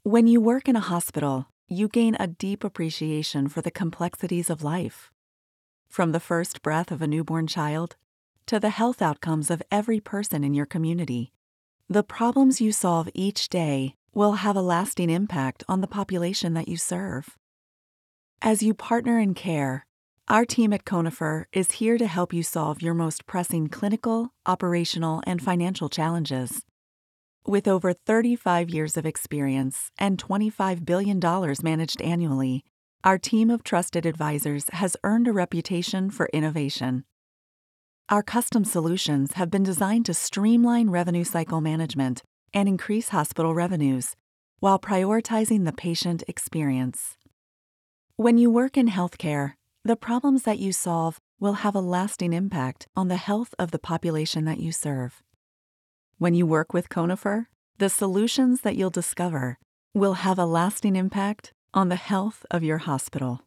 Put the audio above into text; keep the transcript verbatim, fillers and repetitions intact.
When you work in a hospital, you gain a deep appreciation for the complexities of life. From the first breath of a newborn child to the health outcomes of every person in your community, the problems you solve each day will have a lasting impact on the population that you serve. As you partner in care, our team at Conifer is here to help you solve your most pressing clinical, operational, and financial challenges. With over thirty-five years of experience and twenty-five billion dollars managed annually, our team of trusted advisors has earned a reputation for innovation. Our custom solutions have been designed to streamline revenue cycle management and increase hospital revenues while prioritizing the patient experience. When you work in healthcare, the problems that you solve will have a lasting impact on the health of the population that you serve. When you work with Conifer, the solutions that you'll discover will have a lasting impact on the health of your hospital.